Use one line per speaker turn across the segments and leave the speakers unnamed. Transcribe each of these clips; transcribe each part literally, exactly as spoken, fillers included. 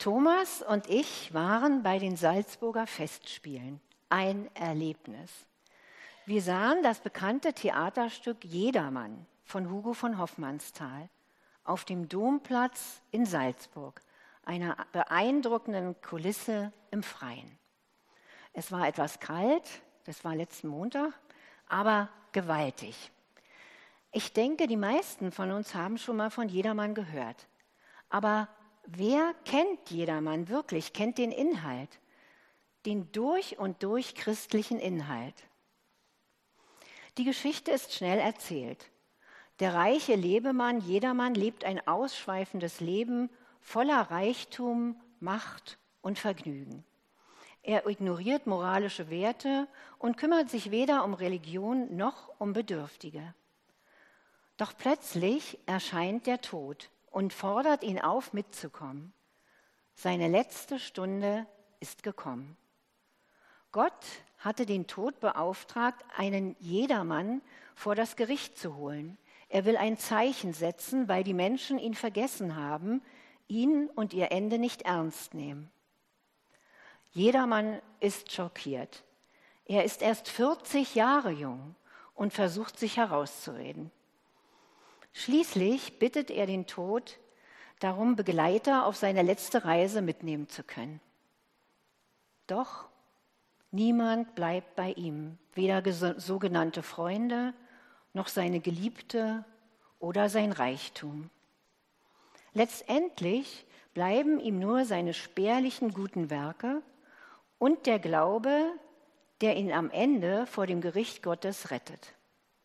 Thomas und ich waren bei den Salzburger Festspielen. Ein Erlebnis. Wir sahen das bekannte Theaterstück Jedermann von Hugo von Hofmannsthal auf dem Domplatz in Salzburg, einer beeindruckenden Kulisse im Freien. Es war etwas kalt, das war letzten Montag, aber gewaltig. Ich denke, die meisten von uns haben schon mal von Jedermann gehört. Aber wer kennt Jedermann wirklich, kennt den Inhalt, den durch und durch christlichen Inhalt? Die Geschichte ist schnell erzählt. Der reiche Lebemann, Jedermann, lebt ein ausschweifendes Leben voller Reichtum, Macht und Vergnügen. Er ignoriert moralische Werte und kümmert sich weder um Religion noch um Bedürftige. Doch plötzlich erscheint der Tod und fordert ihn auf, mitzukommen. Seine letzte Stunde ist gekommen. Gott hatte den Tod beauftragt, einen Jedermann vor das Gericht zu holen. Er will ein Zeichen setzen, weil die Menschen ihn vergessen haben, ihn und ihr Ende nicht ernst nehmen. Jedermann ist schockiert. Er ist erst vierzig Jahre jung und versucht, sich herauszureden. Schließlich bittet er den Tod darum, Begleiter auf seine letzte Reise mitnehmen zu können. Doch niemand bleibt bei ihm, weder sogenannte Freunde, noch seine Geliebte oder sein Reichtum. Letztendlich bleiben ihm nur seine spärlichen guten Werke und der Glaube, der ihn am Ende vor dem Gericht Gottes rettet.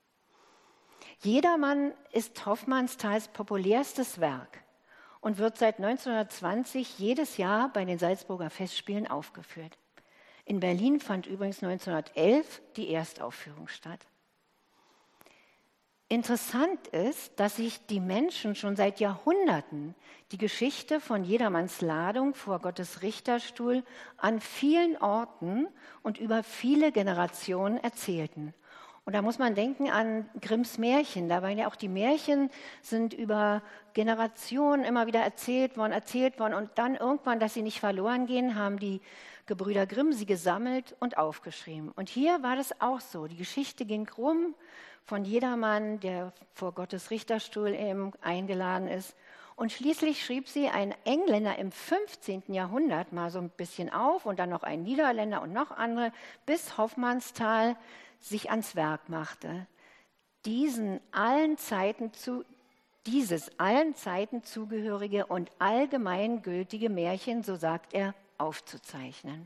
Jedermann ist Hofmannsthals populärstes Werk und wird seit neunzehnhundertzwanzig jedes Jahr bei den Salzburger Festspielen aufgeführt. In Berlin fand übrigens neunzehnhundertelf die Erstaufführung statt. Interessant ist, dass sich die Menschen schon seit Jahrhunderten die Geschichte von Jedermanns Ladung vor Gottes Richterstuhl an vielen Orten und über viele Generationen erzählten. Und da muss man denken an Grimms Märchen. Da waren ja auch die Märchen, sind über Generationen immer wieder erzählt worden, erzählt worden. Und dann irgendwann, dass sie nicht verloren gehen, haben die Gebrüder Grimm sie gesammelt und aufgeschrieben. Und hier war das auch so. Die Geschichte ging rum von Jedermann, der vor Gottes Richterstuhl eben eingeladen ist. Und schließlich schrieb sie ein Engländer im fünfzehnten Jahrhundert mal so ein bisschen auf und dann noch ein Niederländer und noch andere, bis Hofmannsthal sich ans Werk machte, diesen allen Zeiten zu, dieses allen Zeiten zugehörige und allgemeingültige Märchen, so sagt er, aufzuzeichnen.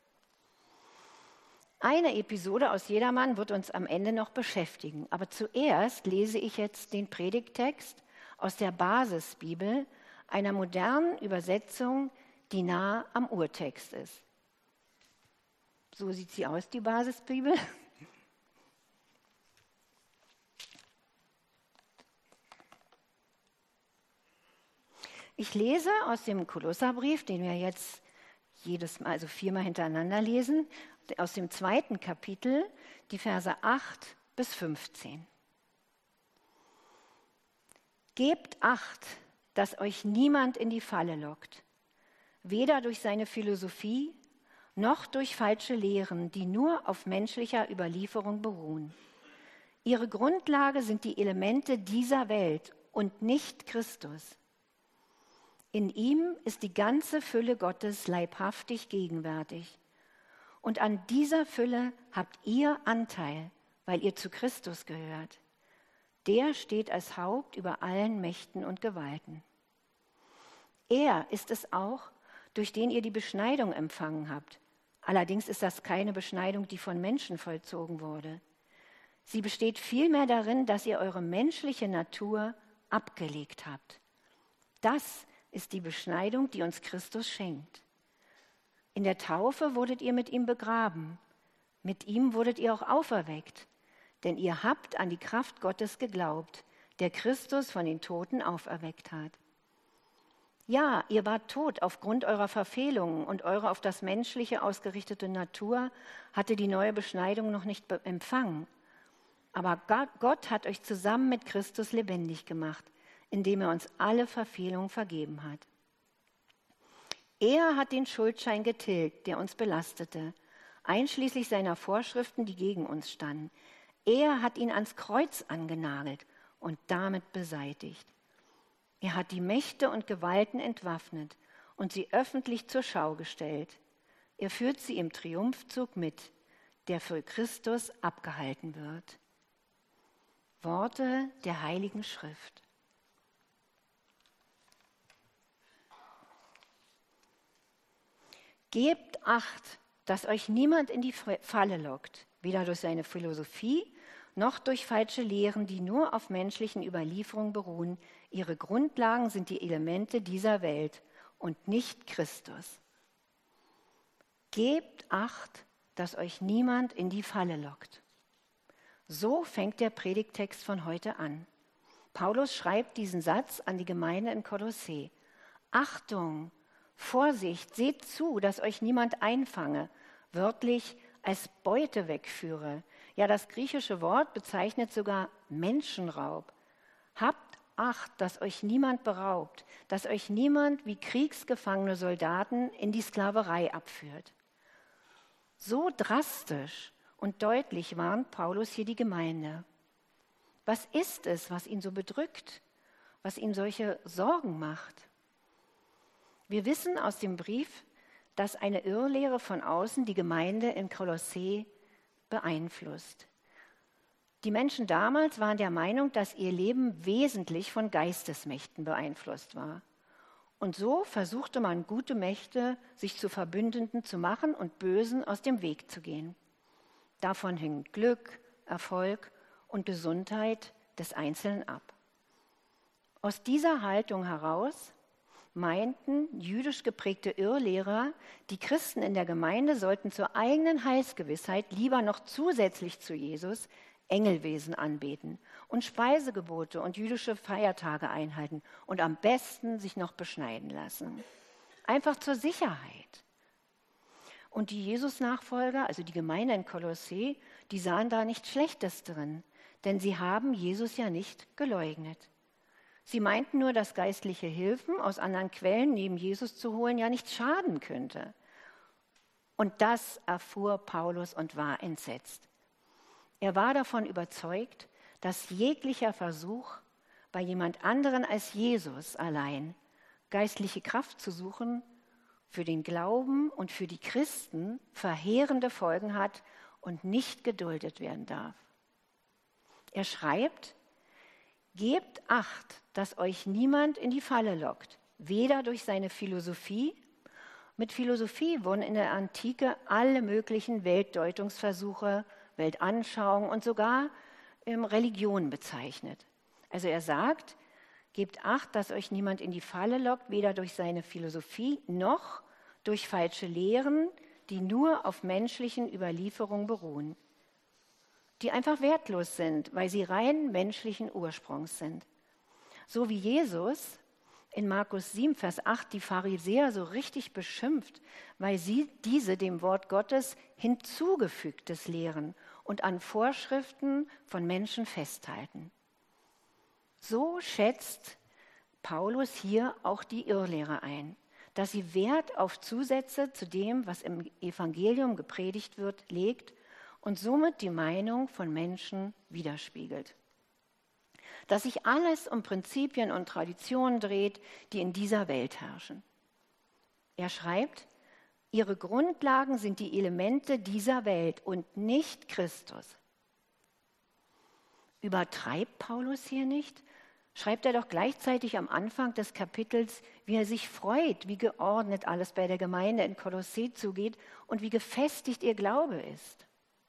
Eine Episode aus Jedermann wird uns am Ende noch beschäftigen, aber zuerst lese ich jetzt den Predigttext aus der Basisbibel, einer modernen Übersetzung, die nah am Urtext ist. So sieht sie aus, die Basisbibel. Ich lese aus dem Kolosserbrief, den wir jetzt jedes Mal, also viermal hintereinander lesen, aus dem zweiten Kapitel, die Verse acht bis fünfzehn. Gebt Acht, dass euch niemand in die Falle lockt, weder durch seine Philosophie noch durch falsche Lehren, die nur auf menschlicher Überlieferung beruhen. Ihre Grundlage sind die Elemente dieser Welt und nicht Christus. In ihm ist die ganze Fülle Gottes leibhaftig gegenwärtig. Und an dieser Fülle habt ihr Anteil, weil ihr zu Christus gehört. Der steht als Haupt über allen Mächten und Gewalten. Er ist es auch, durch den ihr die Beschneidung empfangen habt. Allerdings ist das keine Beschneidung, die von Menschen vollzogen wurde. Sie besteht vielmehr darin, dass ihr eure menschliche Natur abgelegt habt. Das ist die Beschneidung, die uns Christus schenkt. In der Taufe wurdet ihr mit ihm begraben. Mit ihm wurdet ihr auch auferweckt. Denn ihr habt an die Kraft Gottes geglaubt, der Christus von den Toten auferweckt hat. Ja, ihr wart tot aufgrund eurer Verfehlungen und eure auf das Menschliche ausgerichtete Natur hatte die neue Beschneidung noch nicht be- empfangen. Aber Gott hat euch zusammen mit Christus lebendig gemacht, indem er uns alle Verfehlungen vergeben hat. Er hat den Schuldschein getilgt, der uns belastete, einschließlich seiner Vorschriften, die gegen uns standen. Er hat ihn ans Kreuz angenagelt und damit beseitigt. Er hat die Mächte und Gewalten entwaffnet und sie öffentlich zur Schau gestellt. Er führt sie im Triumphzug mit, der für Christus abgehalten wird. Worte der Heiligen Schrift. Gebt Acht, dass euch niemand in die Falle lockt, weder durch seine Philosophie noch durch falsche Lehren, die nur auf menschlichen Überlieferungen beruhen. Ihre Grundlagen sind die Elemente dieser Welt und nicht Christus. Gebt Acht, dass euch niemand in die Falle lockt. So fängt der Predigttext von heute an. Paulus schreibt diesen Satz an die Gemeinde in Kolossee. Achtung, Vorsicht, seht zu, dass euch niemand einfange, wörtlich als Beute wegführe. Ja, das griechische Wort bezeichnet sogar Menschenraub. Habt Acht, dass euch niemand beraubt, dass euch niemand wie kriegsgefangene Soldaten in die Sklaverei abführt. So drastisch und deutlich warnt Paulus hier die Gemeinde. Was ist es, was ihn so bedrückt, was ihm solche Sorgen macht? Wir wissen aus dem Brief, dass eine Irrlehre von außen die Gemeinde in Kolossee beeinflusst. Die Menschen damals waren der Meinung, dass ihr Leben wesentlich von Geistesmächten beeinflusst war. Und so versuchte man, gute Mächte sich zu Verbündeten zu machen und Bösen aus dem Weg zu gehen. Davon hing Glück, Erfolg und Gesundheit des Einzelnen ab. Aus dieser Haltung heraus meinten jüdisch geprägte Irrlehrer, die Christen in der Gemeinde sollten zur eigenen Heilsgewissheit lieber noch zusätzlich zu Jesus Engelwesen anbeten und Speisegebote und jüdische Feiertage einhalten und am besten sich noch beschneiden lassen. Einfach zur Sicherheit. Und die Jesus-Nachfolger, also die Gemeinde in Kolossee, die sahen da nichts Schlechtes drin, denn sie haben Jesus ja nicht geleugnet. Sie meinten nur, dass geistliche Hilfen aus anderen Quellen neben Jesus zu holen ja nicht schaden könnte. Und das erfuhr Paulus und war entsetzt. Er war davon überzeugt, dass jeglicher Versuch, bei jemand anderen als Jesus allein geistliche Kraft zu suchen, für den Glauben und für die Christen verheerende Folgen hat und nicht geduldet werden darf. Er schreibt, gebt Acht, dass euch niemand in die Falle lockt, weder durch seine Philosophie. Mit Philosophie wurden in der Antike alle möglichen Weltdeutungsversuche, Weltanschauungen und sogar ähm, Religionen bezeichnet. Also er sagt, gebt Acht, dass euch niemand in die Falle lockt, weder durch seine Philosophie noch durch falsche Lehren, die nur auf menschlichen Überlieferungen beruhen, die einfach wertlos sind, weil sie rein menschlichen Ursprungs sind. So wie Jesus in Markus sieben, Vers acht die Pharisäer so richtig beschimpft, weil sie diese dem Wort Gottes hinzugefügtes lehren und an Vorschriften von Menschen festhalten. So schätzt Paulus hier auch die Irrlehrer ein, dass sie Wert auf Zusätze zu dem, was im Evangelium gepredigt wird, legt und somit die Meinung von Menschen widerspiegelt. Dass sich alles um Prinzipien und Traditionen dreht, die in dieser Welt herrschen. Er schreibt, ihre Grundlagen sind die Elemente dieser Welt und nicht Christus. Übertreibt Paulus hier nicht? Schreibt er doch gleichzeitig am Anfang des Kapitels, wie er sich freut, wie geordnet alles bei der Gemeinde in Kolossee zugeht und wie gefestigt ihr Glaube ist.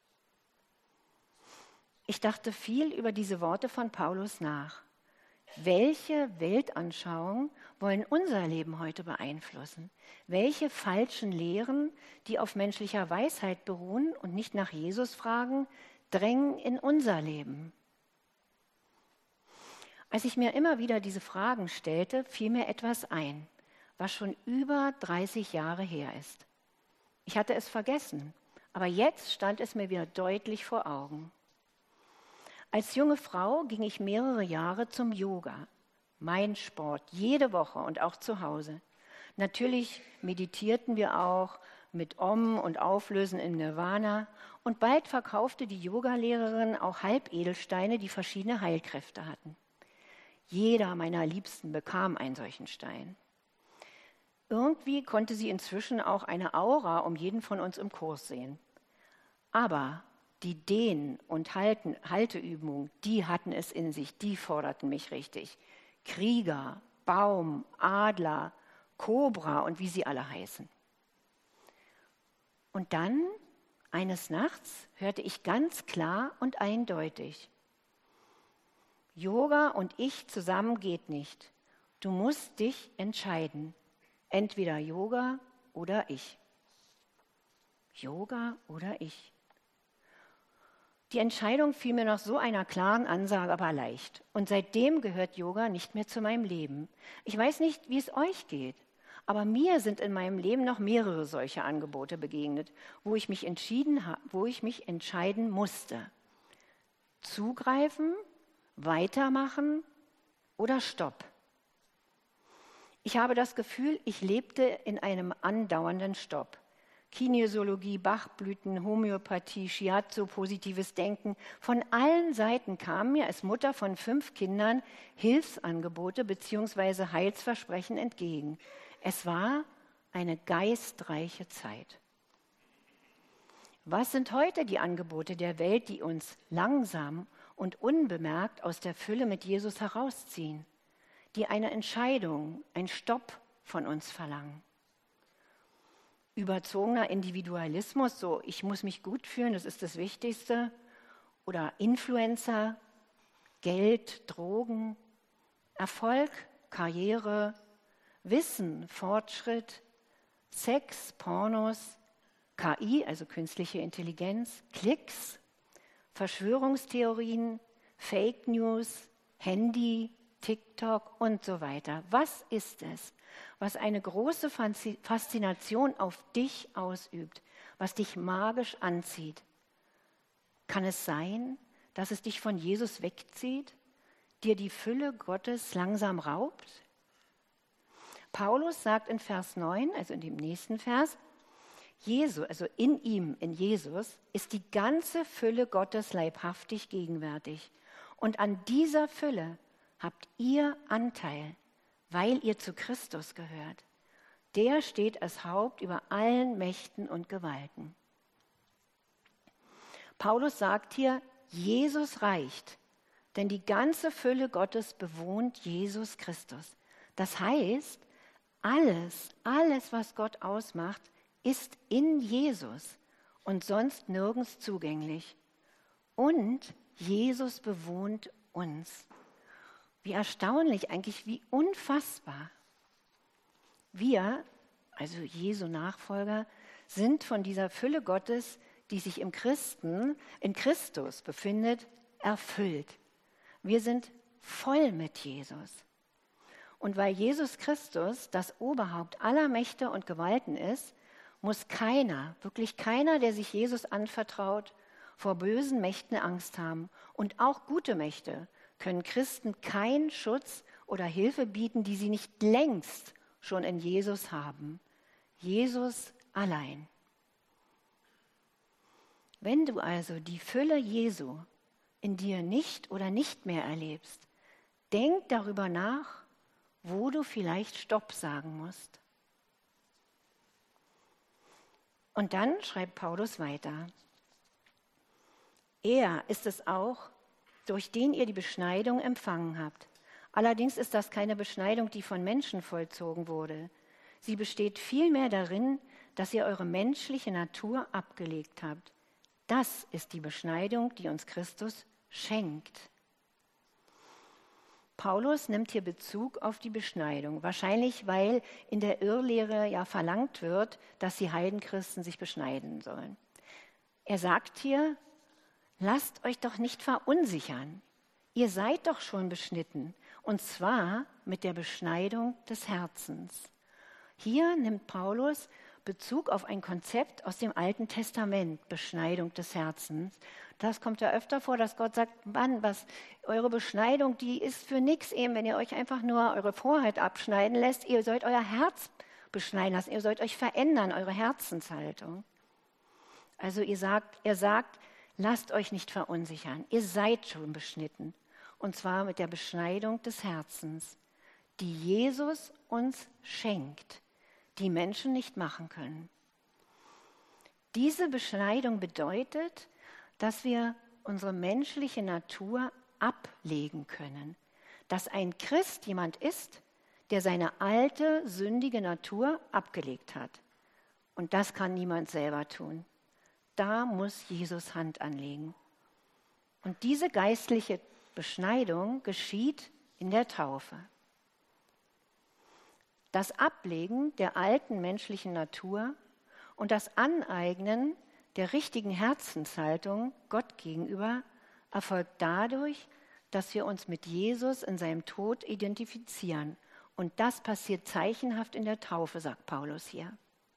Ich dachte viel über diese Worte von Paulus nach. Welche Weltanschauungen wollen unser Leben heute beeinflussen? Welche falschen Lehren, die auf menschlicher Weisheit beruhen und nicht nach Jesus fragen, drängen in unser Leben? Als ich mir immer wieder diese Fragen stellte, fiel mir etwas ein, was schon über dreißig Jahre her ist. Ich hatte es vergessen, aber jetzt stand es mir wieder deutlich vor Augen. Als junge Frau ging ich mehrere Jahre zum Yoga, mein Sport, jede Woche und auch zu Hause. Natürlich meditierten wir auch mit Om und Auflösen im Nirvana. Und bald verkaufte die Yogalehrerin auch Halbedelsteine, die verschiedene Heilkräfte hatten. Jeder meiner Liebsten bekam einen solchen Stein. Irgendwie konnte sie inzwischen auch eine Aura um jeden von uns im Kurs sehen. Aber die Dehn- und Halten, Halteübungen, die hatten es in sich, die forderten mich richtig. Krieger, Baum, Adler, Kobra und wie sie alle heißen. Und dann, eines Nachts, hörte ich ganz klar und eindeutig: Yoga und ich zusammen geht nicht. Du musst dich entscheiden. Entweder Yoga oder ich. Yoga oder ich. Die Entscheidung fiel mir nach so einer klaren Ansage aber leicht. Und seitdem gehört Yoga nicht mehr zu meinem Leben. Ich weiß nicht, wie es euch geht, aber mir sind in meinem Leben noch mehrere solche Angebote begegnet, wo ich mich entschieden habe, wo ich mich entscheiden musste. Zugreifen, weitermachen oder Stopp. Ich habe das Gefühl, ich lebte in einem andauernden Stopp. Kinesiologie, Bachblüten, Homöopathie, Shiatsu, positives Denken. Von allen Seiten kamen mir als Mutter von fünf Kindern Hilfsangebote bzw. Heilsversprechen entgegen. Es war eine geistreiche Zeit. Was sind heute die Angebote der Welt, die uns langsam und unbemerkt aus der Fülle mit Jesus herausziehen, die eine Entscheidung, ein Stopp von uns verlangen? Überzogener Individualismus, so ich muss mich gut fühlen, das ist das Wichtigste. Oder Influencer, Geld, Drogen, Erfolg, Karriere, Wissen, Fortschritt, Sex, Pornos, K I, also künstliche Intelligenz, Klicks, Verschwörungstheorien, Fake News, Handy, TikTok und so weiter. Was ist es, was eine große Faszination auf dich ausübt, was dich magisch anzieht? Kann es sein, dass es dich von Jesus wegzieht, dir die Fülle Gottes langsam raubt? Paulus sagt in Vers neun, also in dem nächsten Vers, Jesus, also in ihm, in Jesus, ist die ganze Fülle Gottes leibhaftig gegenwärtig. Und an dieser Fülle habt ihr Anteil, weil ihr zu Christus gehört. Der steht als Haupt über allen Mächten und Gewalten. Paulus sagt hier, Jesus reicht, denn die ganze Fülle Gottes bewohnt Jesus Christus. Das heißt, alles, alles, was Gott ausmacht, ist in Jesus und sonst nirgends zugänglich. Und Jesus bewohnt uns. Wie erstaunlich eigentlich, wie unfassbar. Wir, also Jesu Nachfolger, sind von dieser Fülle Gottes, die sich im Christen, in Christus befindet, erfüllt. Wir sind voll mit Jesus. Und weil Jesus Christus das Oberhaupt aller Mächte und Gewalten ist, muss keiner, wirklich keiner, der sich Jesus anvertraut, vor bösen Mächten Angst haben. Und auch gute Mächte können Christen keinen Schutz oder Hilfe bieten, die sie nicht längst schon in Jesus haben. Jesus allein. Wenn du also die Fülle Jesu in dir nicht oder nicht mehr erlebst, denk darüber nach, wo du vielleicht Stopp sagen musst. Und dann schreibt Paulus weiter. Er ist es auch, durch den ihr die Beschneidung empfangen habt. Allerdings ist das keine Beschneidung, die von Menschen vollzogen wurde. Sie besteht vielmehr darin, dass ihr eure menschliche Natur abgelegt habt. Das ist die Beschneidung, die uns Christus schenkt. Paulus nimmt hier Bezug auf die Beschneidung, wahrscheinlich weil in der Irrlehre ja verlangt wird, dass die Heidenchristen sich beschneiden sollen. Er sagt hier, lasst euch doch nicht verunsichern. Ihr seid doch schon beschnitten, und zwar mit der Beschneidung des Herzens. Hier nimmt Paulus Bezug auf ein Konzept aus dem Alten Testament, Beschneidung des Herzens. Das kommt ja öfter vor, dass Gott sagt, Mann, was, eure Beschneidung, die ist für nichts eben, wenn ihr euch einfach nur eure Vorhaut abschneiden lässt. Ihr sollt euer Herz beschneiden lassen. Ihr sollt euch verändern, eure Herzenshaltung. Also ihr sagt, er sagt, lasst euch nicht verunsichern. Ihr seid schon beschnitten. Und zwar mit der Beschneidung des Herzens, die Jesus uns schenkt, die Menschen nicht machen können. Diese Beschneidung bedeutet, dass wir unsere menschliche Natur ablegen können. Dass ein Christ jemand ist, der seine alte, sündige Natur abgelegt hat. Und das kann niemand selber tun. Da muss Jesus Hand anlegen. Und diese geistliche Beschneidung geschieht in der Taufe. Das Ablegen der alten menschlichen Natur und das Aneignen der richtigen Herzenshaltung Gott gegenüber erfolgt dadurch, dass wir uns mit Jesus in seinem Tod identifizieren. Und das passiert zeichenhaft in der Taufe, sagt Paulus hier.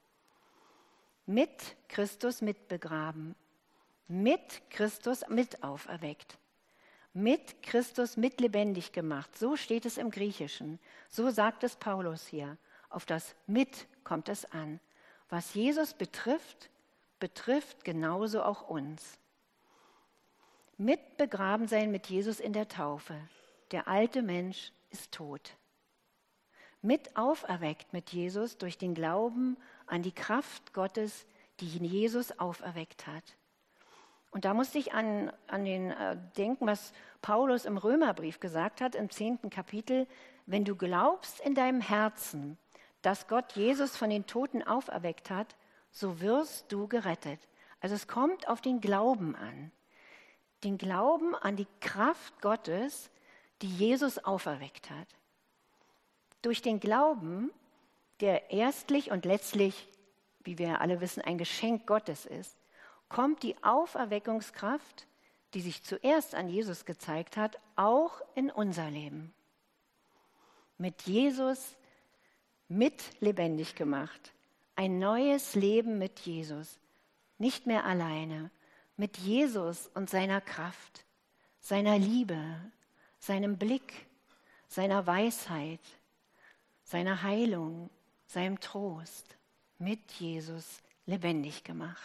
Mit Christus mitbegraben, mit Christus mit auferweckt, mit Christus mit lebendig gemacht. So steht es im Griechischen. So sagt es Paulus hier. Auf das mit kommt es an. Was Jesus betrifft, betrifft genauso auch uns. Mit begraben sein mit Jesus in der Taufe. Der alte Mensch ist tot. Mit auferweckt mit Jesus durch den Glauben an die Kraft Gottes, die ihn Jesus auferweckt hat. Und da musste ich an, an den äh, denken, was Paulus im Römerbrief gesagt hat, im zehnten Kapitel. Wenn du glaubst in deinem Herzen, dass Gott Jesus von den Toten auferweckt hat, so wirst du gerettet. Also es kommt auf den Glauben an. Den Glauben an die Kraft Gottes, die Jesus auferweckt hat. Durch den Glauben, der erstlich und letztlich, wie wir alle wissen, ein Geschenk Gottes ist, kommt die Auferweckungskraft, die sich zuerst an Jesus gezeigt hat, auch in unser Leben. Mit Jesus mit lebendig gemacht. Ein neues Leben mit Jesus. Nicht mehr alleine. Mit Jesus und seiner Kraft, seiner Liebe, seinem Blick, seiner Weisheit, seiner Heilung, seinem Trost. Mit Jesus lebendig gemacht.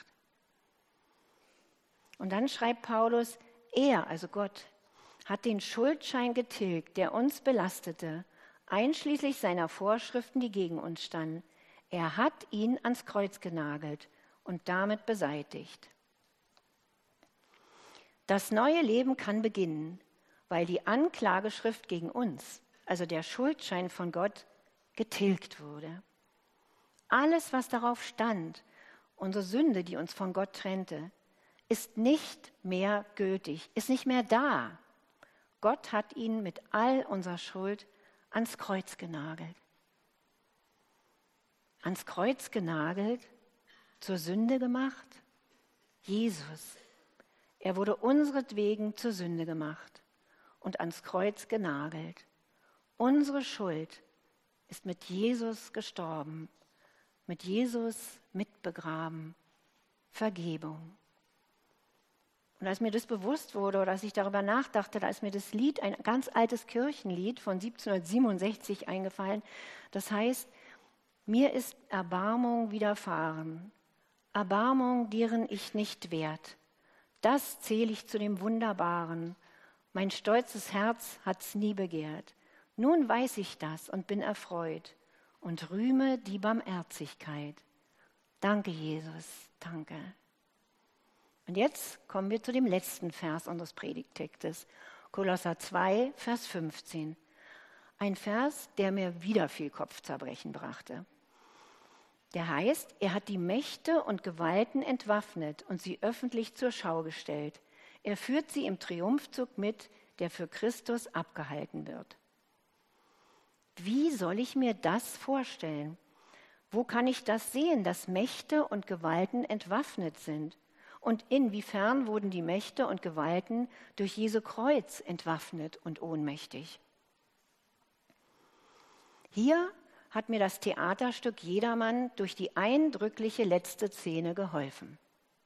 Und dann schreibt Paulus, er, also Gott, hat den Schuldschein getilgt, der uns belastete, einschließlich seiner Vorschriften, die gegen uns standen. Er hat ihn ans Kreuz genagelt und damit beseitigt. Das neue Leben kann beginnen, weil die Anklageschrift gegen uns, also der Schuldschein von Gott, getilgt wurde. Alles, was darauf stand, unsere Sünde, die uns von Gott trennte, ist nicht mehr gültig, ist nicht mehr da. Gott hat ihn mit all unserer Schuld ans Kreuz genagelt. Ans Kreuz genagelt, zur Sünde gemacht? Jesus. Er wurde unseretwegen zur Sünde gemacht und ans Kreuz genagelt. Unsere Schuld ist mit Jesus gestorben, mit Jesus mitbegraben. Vergebung. Und als mir das bewusst wurde oder als ich darüber nachdachte, da ist mir das Lied, ein ganz altes Kirchenlied von siebzehnhundertsiebenundsechzig eingefallen. Das heißt, mir ist Erbarmung widerfahren, Erbarmung, deren ich nicht wert. Das zähle ich zu dem Wunderbaren. Mein stolzes Herz hat's nie begehrt. Nun weiß ich das und bin erfreut und rühme die Barmherzigkeit. Danke, Jesus, danke. Und jetzt kommen wir zu dem letzten Vers unseres Predigttextes, Kolosser zwei, Vers fünfzehn. Ein Vers, der mir wieder viel Kopfzerbrechen brachte. Der heißt, er hat die Mächte und Gewalten entwaffnet und sie öffentlich zur Schau gestellt. Er führt sie im Triumphzug mit, der für Christus abgehalten wird. Wie soll ich mir das vorstellen? Wo kann ich das sehen, dass Mächte und Gewalten entwaffnet sind? Und inwiefern wurden die Mächte und Gewalten durch Jesu Kreuz entwaffnet und ohnmächtig? Hier hat mir das Theaterstück Jedermann durch die eindrückliche letzte Szene geholfen.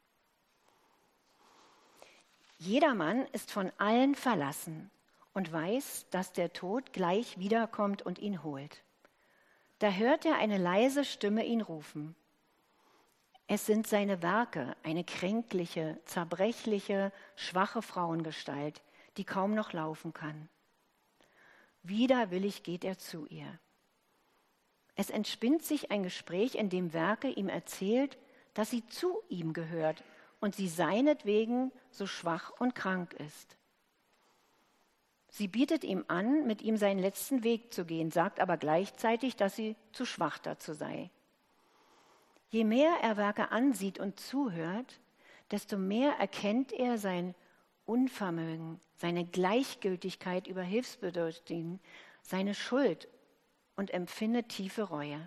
Jedermann ist von allen verlassen und weiß, dass der Tod gleich wiederkommt und ihn holt. Da hört er eine leise Stimme ihn rufen. Es sind seine Werke, eine kränkliche, zerbrechliche, schwache Frauengestalt, die kaum noch laufen kann. Widerwillig geht er zu ihr. Es entspinnt sich ein Gespräch, in dem Werke ihm erzählt, dass sie zu ihm gehört und sie seinetwegen so schwach und krank ist. Sie bietet ihm an, mit ihm seinen letzten Weg zu gehen, sagt aber gleichzeitig, dass sie zu schwach dazu sei. Je mehr er Werke ansieht und zuhört, desto mehr erkennt er sein Unvermögen, seine Gleichgültigkeit über Hilfsbedürftigen, seine Schuld und empfindet tiefe Reue.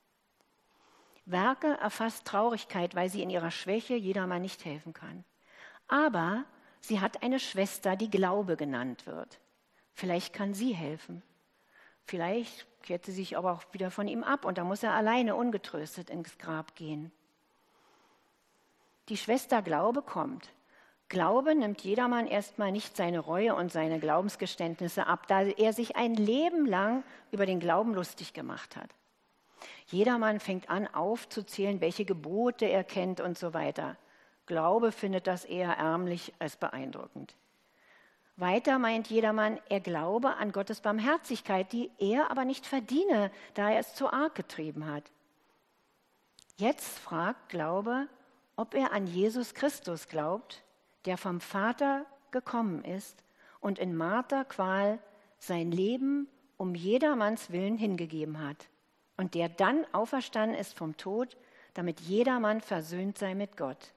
Werke erfasst Traurigkeit, weil sie in ihrer Schwäche jedermann nicht helfen kann. Aber sie hat eine Schwester, die Glaube genannt wird. Vielleicht kann sie helfen. Vielleicht kehrt sie sich aber auch wieder von ihm ab und da muss er alleine ungetröstet ins Grab gehen. Die Schwester Glaube kommt. Glaube nimmt jedermann erstmal nicht seine Reue und seine Glaubensgeständnisse ab, da er sich ein Leben lang über den Glauben lustig gemacht hat. Jedermann fängt an aufzuzählen, welche Gebote er kennt und so weiter. Glaube findet das eher ärmlich als beeindruckend. Weiter meint jedermann, er glaube an Gottes Barmherzigkeit, die er aber nicht verdiene, da er es zu arg getrieben hat. Jetzt fragt Glaube, ob er an Jesus Christus glaubt, der vom Vater gekommen ist und in Marterqual sein Leben um jedermanns Willen hingegeben hat und der dann auferstanden ist vom Tod, damit jedermann versöhnt sei mit Gott.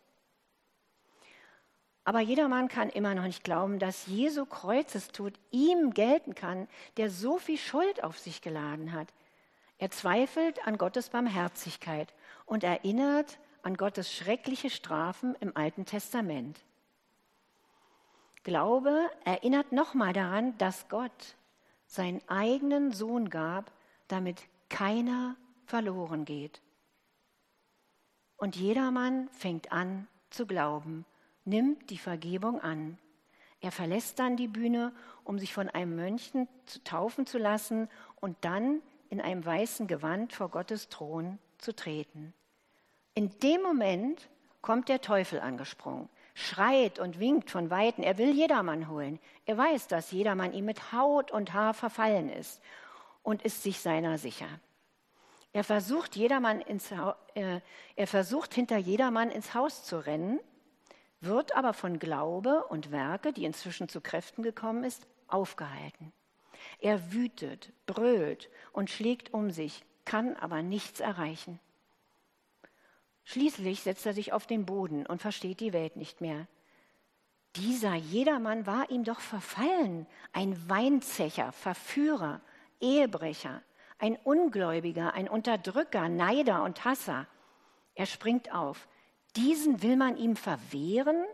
Aber jedermann kann immer noch nicht glauben, dass Jesu Kreuzestod ihm gelten kann, der so viel Schuld auf sich geladen hat. Er zweifelt an Gottes Barmherzigkeit und erinnert an Gottes schreckliche Strafen im Alten Testament. Glaube erinnert nochmal daran, dass Gott seinen eigenen Sohn gab, damit keiner verloren geht. Und jedermann fängt an zu glauben, nimmt die Vergebung an. Er verlässt dann die Bühne, um sich von einem Mönchen zu taufen zu lassen und dann in einem weißen Gewand vor Gottes Thron zu treten. In dem Moment kommt der Teufel angesprungen, schreit und winkt von Weitem. Er will jedermann holen. Er weiß, dass jedermann ihm mit Haut und Haar verfallen ist und ist sich seiner sicher. Er versucht, jedermann ins, äh, er versucht hinter jedermann ins Haus zu rennen, wird aber von Glaube und Werke, die inzwischen zu Kräften gekommen ist, aufgehalten. Er wütet, brüllt und schlägt um sich, kann aber nichts erreichen. Schließlich setzt er sich auf den Boden und versteht die Welt nicht mehr. Dieser jedermann war ihm doch verfallen, ein Weinzecher, Verführer, Ehebrecher, ein Ungläubiger, ein Unterdrücker, Neider und Hasser. Er springt auf. Diesen will man ihm verwehren?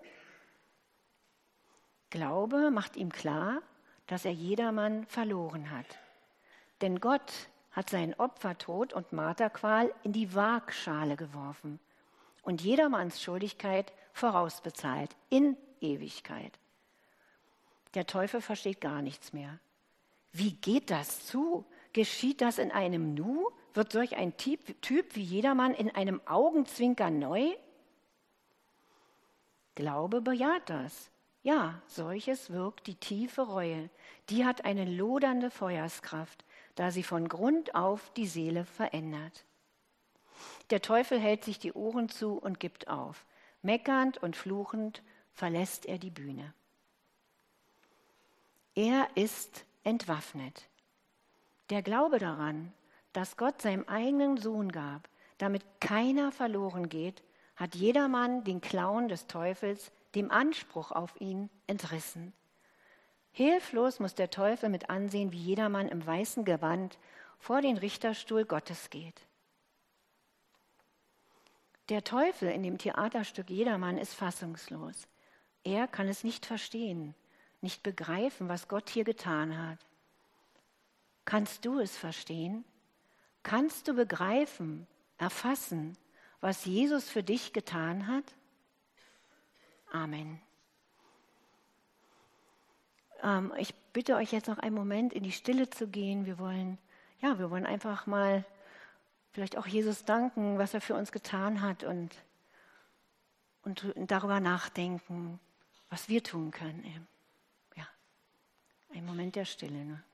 Glaube macht ihm klar, dass er jedermann verloren hat. Denn Gott hat seinen Opfertod und Marterqual in die Waagschale geworfen und jedermanns Schuldigkeit vorausbezahlt, in Ewigkeit. Der Teufel versteht gar nichts mehr. Wie geht das zu? Geschieht das in einem Nu? Wird solch ein Typ, Typ wie jedermann in einem Augenzwinker neu? Glaube bejaht das. Ja, solches wirkt die tiefe Reue. Die hat eine lodernde Feuerskraft, da sie von Grund auf die Seele verändert. Der Teufel hält sich die Ohren zu und gibt auf. Meckernd und fluchend verlässt er die Bühne. Er ist entwaffnet. Der Glaube daran, dass Gott seinem eigenen Sohn gab, damit keiner verloren geht, hat jedermann den Klauen des Teufels, dem Anspruch auf ihn, entrissen. Hilflos muss der Teufel mit ansehen, wie jedermann im weißen Gewand vor den Richterstuhl Gottes geht. Der Teufel in dem Theaterstück Jedermann ist fassungslos. Er kann es nicht verstehen, nicht begreifen, was Gott hier getan hat. Kannst du es verstehen? Kannst du begreifen, erfassen, was Jesus für dich getan hat? Amen. Ähm, ich bitte euch jetzt noch einen Moment in die Stille zu gehen. Wir wollen, ja, wir wollen einfach mal vielleicht auch Jesus danken, was er für uns getan hat und, und, und darüber nachdenken, was wir tun können. Eben. Ja, ein Moment der Stille. Ne?